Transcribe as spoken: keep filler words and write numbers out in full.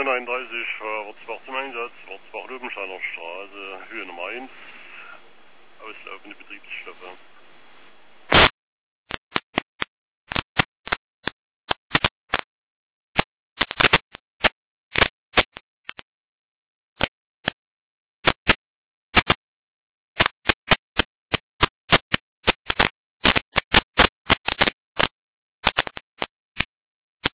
neununddreißig, Wurzbach zum Einsatz, Wurzbach-Löwensteiner Straße, Höhe Nummer eins, auslaufende Betriebsstoffe.